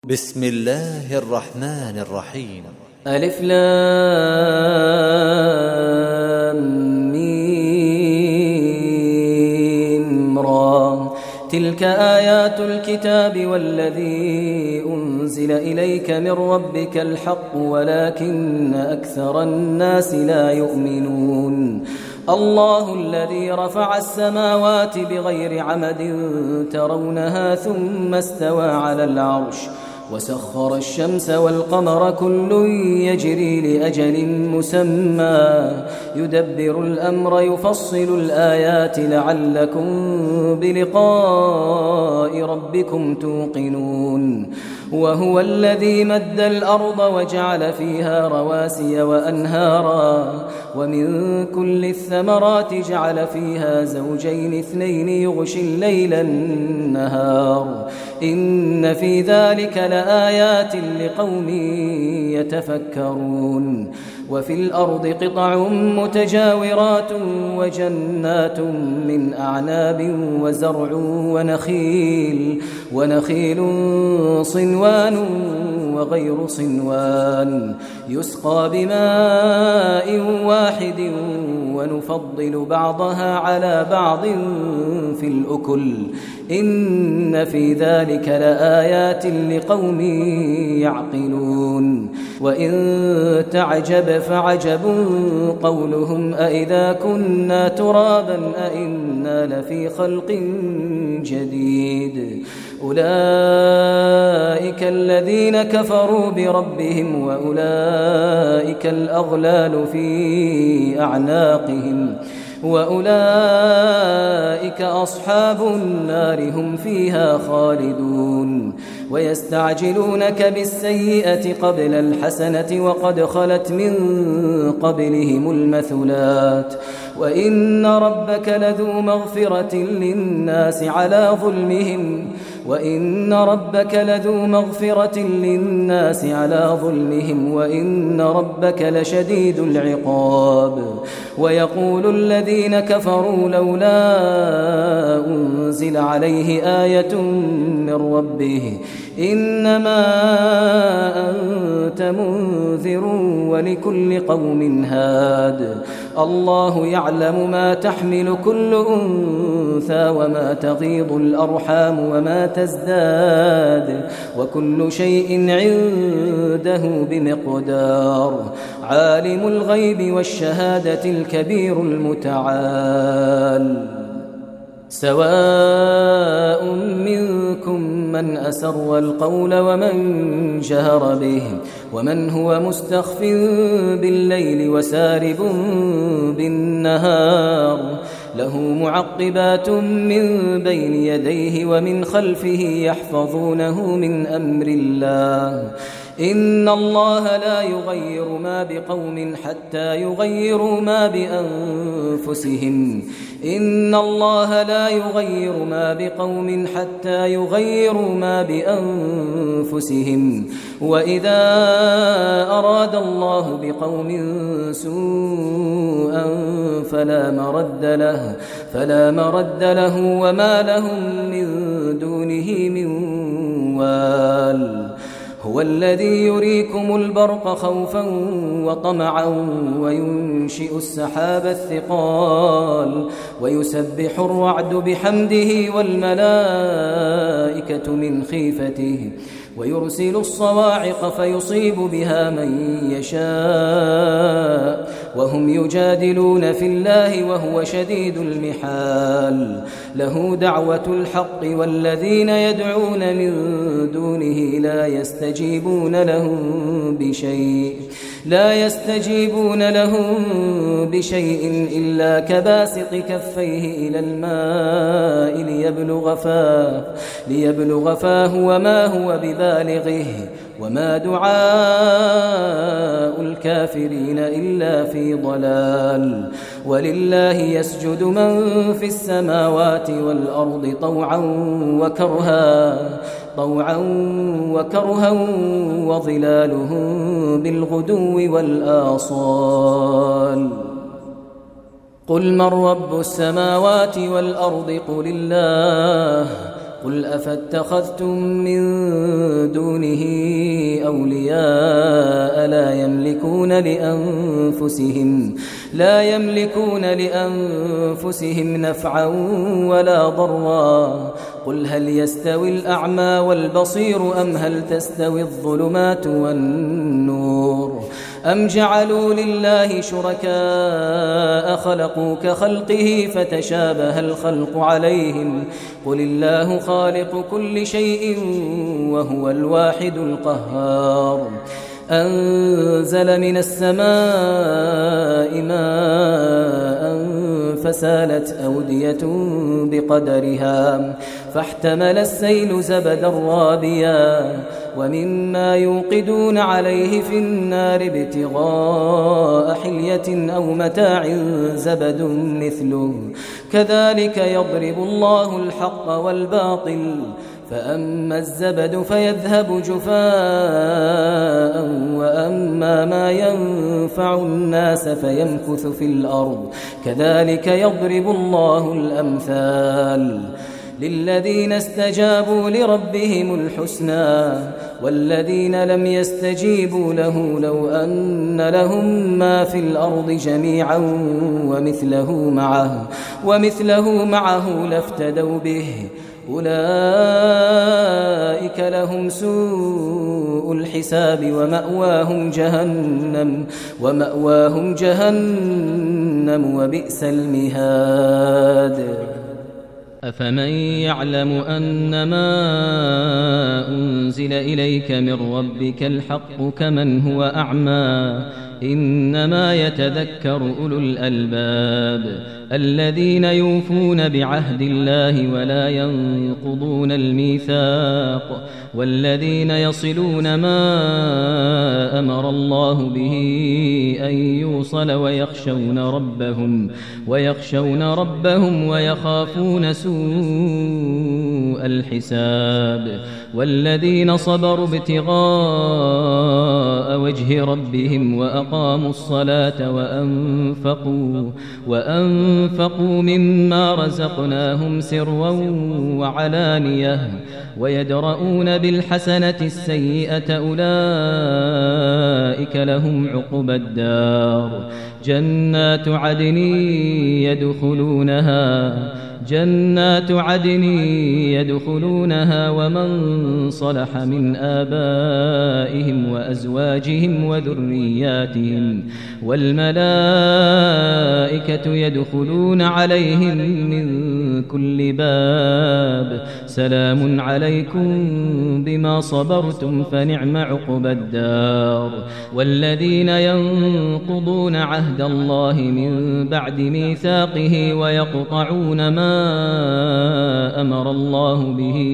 بسم الله الرحمن الرحيم. ألف لام ميم را. تلك آيات الكتاب والذي أنزل إليك من ربك الحق ولكن أكثر الناس لا يؤمنون. الله الذي رفع السماوات بغير عمد ترونها ثم استوى على العرش وسخر الشمس والقمر كل يجري لأجل مسمى يدبر الأمر يفصل الآيات لعلكم بلقاء ربكم توقنون. وهو الذي مد الأرض وجعل فيها رواسي وأنهارا ومن كل الثمرات جعل فيها زوجين اثنين يغشي الليل النهار إن في ذلك لآيات لقوم يتفكرون. وفي الأرض قطع متجاورات وجنات من أعناب وزرع ونخيل صنوان وغير صنوان يسقى بماء واحد ونفضل بعضها على بعض في الأكل إن في ذلك لآيات لقوم يعقلون. وإن تعجب فعجب قولهم أإذا كنا ترابا أإنا لفي خلق جديد أولئك الذين كفروا بربهم وأولئك الأغلال في أعناقهم وأولئك أصحاب النار هم فيها خالدون. ويستعجلونك بالسيئة قبل الحسنة وقد خلت من قبلهم المثلات وإن ربك لذو مغفرة للناس على ظلمهم وإن ربك لشديد العقاب. ويقول الذين كفروا لولا أنزل عليه آية من ربه إنما أنت منذر ولكل قوم هاد. الله يعلم ما تحمل كل أنثى وما تغيض الأرحام وما تزداد وكل شيء عنده بمقدار. عالم الغيب والشهادة الكبير المتعال. سواء منكم من أسر القول ومن جهر به ومن هو مستخف بالليل وسارب بالنهار له معقبات من بين يديه ومن خلفه يحفظونه من أمر الله إن الله لا يغير ما بقوم حتى يغيروا ما بأنفسهم إن الله لا يغير ما بقوم حتى يغيروا ما بأنفسهم وإذا أراد الله بقوم سوءا فلا مرد له وما لهم من دونه من وال. هو الذي يريكم البرق خوفا وطمعا وينشئ السحاب الثقال ويسبح الرعد بحمده والملائكة من خيفته ويرسل الصواعق فيصيب بها من يشاء وهم يجادلون في الله وهو شديد المحال. له دعوة الحق والذين يدعون من دونه لا يستجيبون لهم بشيء إلا كباسط كفيه إلى الماء ليبلغ فاه وما هو ببالغه وما دعاء الكافرين إلا في ضلال. ولله يسجد من في السماوات والأرض طوعا وكرها وظلالهم بالغدو والآصال. قل من رب السماوات والأرض قل الله قل أفاتخذتم من دونه أولياء لا يملكون لأنفسهم نفعا ولا ضرا. قل هل يستوي الأعمى والبصير أم هل تستوي الظلمات والنور أم جعلوا لله شركاء خلقوا كخلقه فتشابه الخلق عليهم قل الله خالق كل شيء وهو الواحد القهار. أنزل من السماء ماء فسالت أودية بقدرها فاحتمل السيل زبدا رابيا ومما يوقدون عليه في النار ابتغاء حلية أو متاع زبد مثله كذلك يضرب الله الحق والباطل فأما الزبد فيذهب جفاء وأما ما ينفع الناس فيمكث في الأرض كذلك يضرب الله الأمثال. للذين استجابوا لربهم الحسنى والذين لم يستجيبوا له لو أن لهم ما في الأرض جميعا ومثله معه لافتدوا به أولئك لهم سوء الحساب ومأواهم جهنم وبئس المهاد. أفمن يعلم أنما أنزل إليك من ربك الحق كمن هو أعمى إنما يتذكر أولو الألباب الذين يوفون بعهد الله ولا ينقضون الميثاق والذين يصلون ما أمر الله به أن يوصل ويخشون ربهم ويخافون سوء الحساب والذين صبروا ابتغاء وجه ربهم وأقاموا الصلاة وأنفقوا مما رزقناهم سرا وعلانية ويدرؤون بالحسنة السيئة أولئك لهم عقبى الدار جنات عدن يدخلونها ومن صلح من آبائهم وأزواجهم وذرياتهم والملائكة يدخلون عليهم من كل باب سلام عليكم بما صبرتم فنعم عقبى الدار. والذين ينقضون عهد الله من بعد ميثاقه ويقطعون ما أمر الله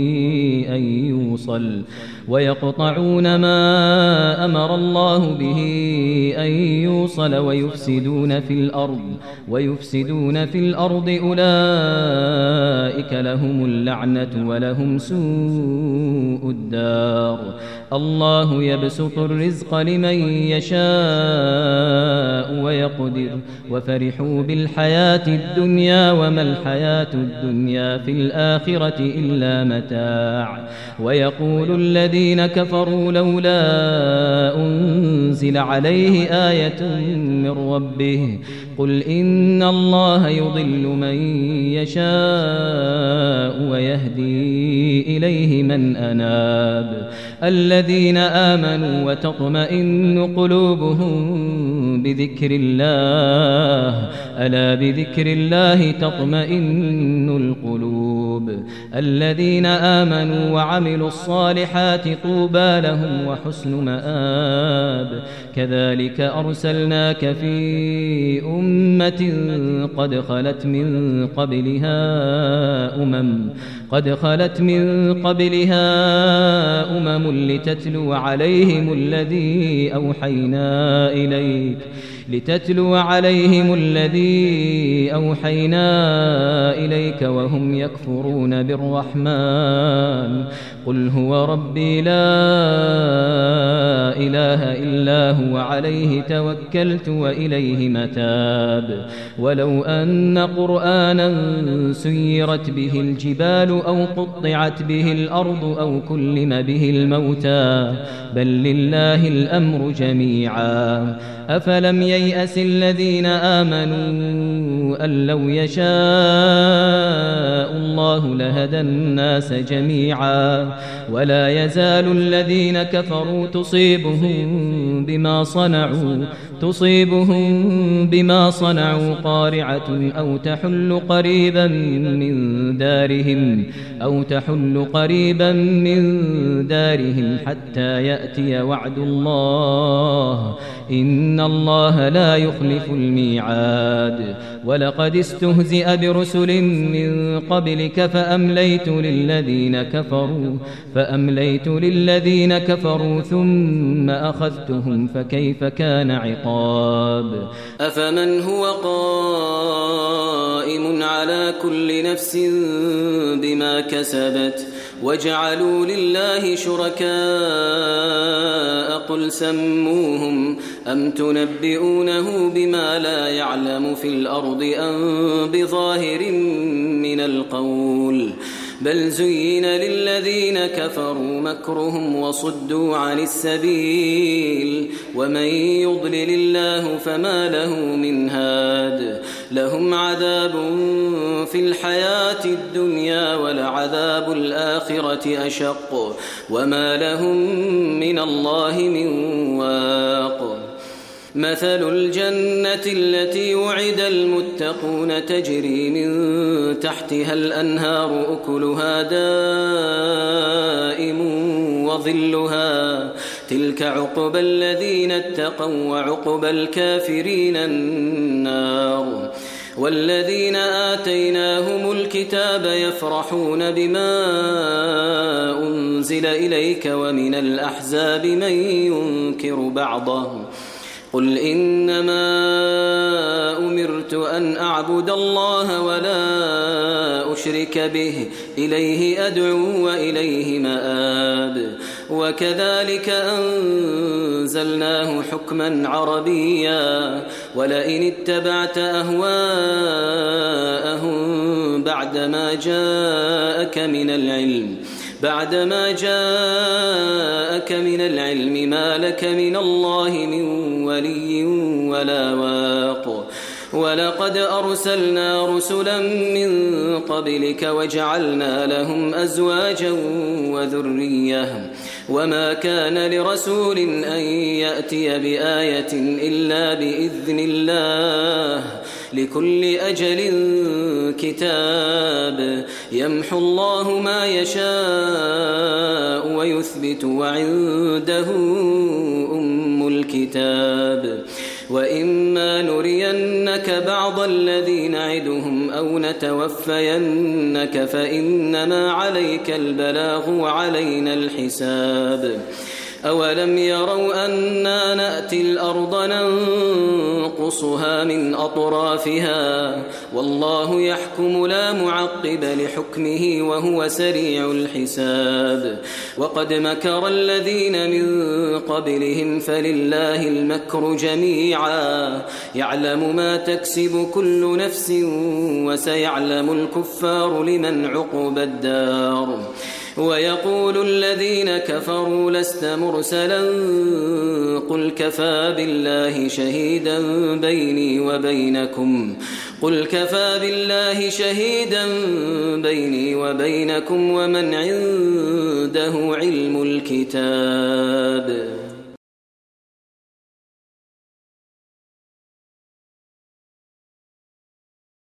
به أن يوصل ويفسدون في الأرض أولئك لهم اللعنة ولهم سوء الدار. الله يبسط الرزق لمن يشاء ويقدر وفرحوا بالحياة الدنيا وما الحياة الدنيا في الآخرة إلا متاع. ويقول الذين كفروا لولا أنزل عليه آية من ربه قل إن الله يضل من يشاء ويهدي إليه من أناب. الذين آمنوا وتطمئن قلوبهم بذكر الله ألا بذكر الله تطمئن القلوب. الذين آمنوا وعملوا الصالحات طوبى لهم وحسن مآب. كذلك أرسلناك في أمة قد خلت من قبلها أمم لتتلو عليهم الذي أوحينا إليك وهم يكفرون بالرحمن قل هو ربي لا إله إلا هو عليه توكلت وإليه متاب ولو أن قرآنا سيرت به الجبال أو قطعت به الأرض أو كلم به الموتى بل لله الأمر جميعا أفلم ييأس الذين آمنوا أن لو يشاء الله لهدى الناس جميعا ولا يزال الذين كفروا تصيبهم بما صنعوا قارعة أو تحل قريبا من دارهم حتى يأتي وعد الله إن الله لا يخلف الميعاد ولقد استهزئ برسل من قبلك فأمليت للذين كفروا ثم أخذتهم فكيف كان عقاب أفمن هو قائم على كل نفس بما كسبت وجعلوا لله شركاء قل سموهم أم تنبئونه بما لا يعلم في الأرض أم بظاهر من القول بل زين للذين كفروا مكرهم وصدوا عن السبيل ومن يضلل الله فما له من هاد لهم عذاب في الحياة الدنيا ولعذاب الآخرة أشق وما لهم من الله من واق مثل الجنة التي وعد المتقون تجري من تحتها الأنهار أكلها دائم وظلها تلك عقبى الذين اتقوا وعقبى الكافرين النار والذين آتيناهم الكتاب يفرحون بما أنزل إليك ومن الأحزاب من ينكر بعضه قل إنما أمرت أن أعبد الله ولا أشرك به إليه أدعو وإليه مآب وكذلك أنزلناه حكما عربيا ولئن اتبعت أهواءهم بعدما جاءك من العلم ما لك من الله من ولي ولا واق ولقد أرسلنا رسلا من قبلك وجعلنا لهم أزواجا وذرية وما كان لرسول أن يأتي بآية إلا بإذن الله لكل أجل كتاب يمحو الله ما يشاء ويثبت وعنده أم الكتاب وإما نرينك بعض الذي نعدهم أو نتوفينك فإنما عليك البلاغ وعلينا الحساب أولم يروا أنا نأتي الأرض ننقصها من أطرافها والله يحكم لا معقب لحكمه وهو سريع الحساب وقد مكر الذين من قبلهم فلله المكر جميعا يعلم ما تكسب كل نفس وسيعلم الكفار لمن عقبى الدار ويقول الذين كفروا لست مرسلا قل كفى بالله شهيدا بيني وبينكم ومن عنده علم الكتاب